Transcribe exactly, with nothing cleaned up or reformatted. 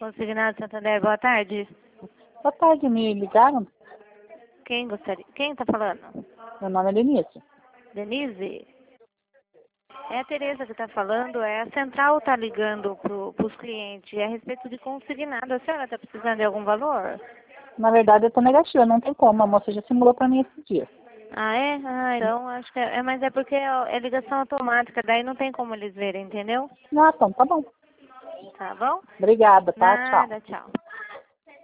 Consignado Santander, boa tarde. Boa tarde, me ligaram? Quem gostaria? Quem tá falando? Meu nome é Denise. Denise? É a Tereza que tá falando, é a central tá ligando pro, pros clientes, é a respeito de consignado. A senhora tá precisando de algum valor? Na verdade, eu tô negativa, não tem como. A moça já simulou pra mim esse dia. Ah, é? Ah, então acho que é, é, mas é porque é, é ligação automática, daí não tem como eles verem, entendeu? Ah, então, tá bom. Tá bom? Obrigada, tá? Tchau. Nada, tchau.